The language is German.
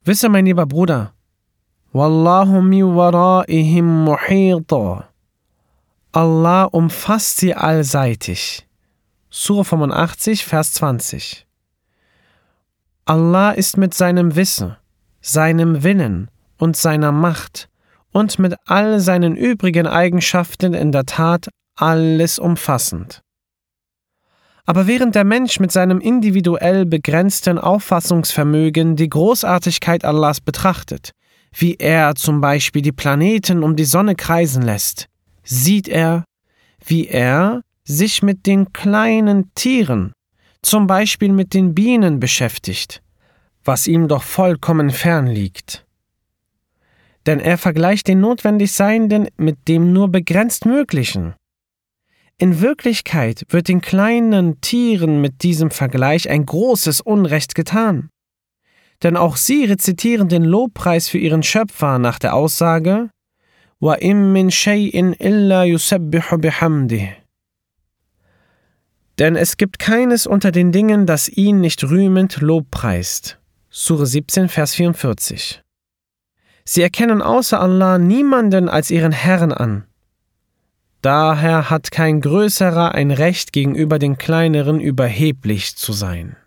Wisse, mein lieber Bruder, Wallahu mi waraihim muhita. Allah umfasst sie allseitig. Sura 85, Vers 20. Allah ist mit seinem Wissen, seinem Willen und seiner Macht und mit all seinen übrigen Eigenschaften in der Tat alles umfassend. Aber während der Mensch mit seinem individuell begrenzten Auffassungsvermögen die Großartigkeit Allahs betrachtet, wie er zum Beispiel die Planeten um die Sonne kreisen lässt, sieht er, wie er sich mit den kleinen Tieren, zum Beispiel mit den Bienen beschäftigt, was ihm doch vollkommen fern liegt. Denn er vergleicht den notwendig Seienden mit dem nur begrenzt Möglichen. In Wirklichkeit wird den kleinen Tieren mit diesem Vergleich ein großes Unrecht getan. Denn auch sie rezitieren den Lobpreis für ihren Schöpfer nach der Aussage wa im min shay'in illa yusabbihu bihamdih. Denn es gibt keines unter den Dingen, das ihn nicht rühmend lobpreist. Sure 17, Vers 44. Sie erkennen außer Allah niemanden als ihren Herrn an. Daher hat kein Größerer ein Recht gegenüber den Kleineren überheblich zu sein.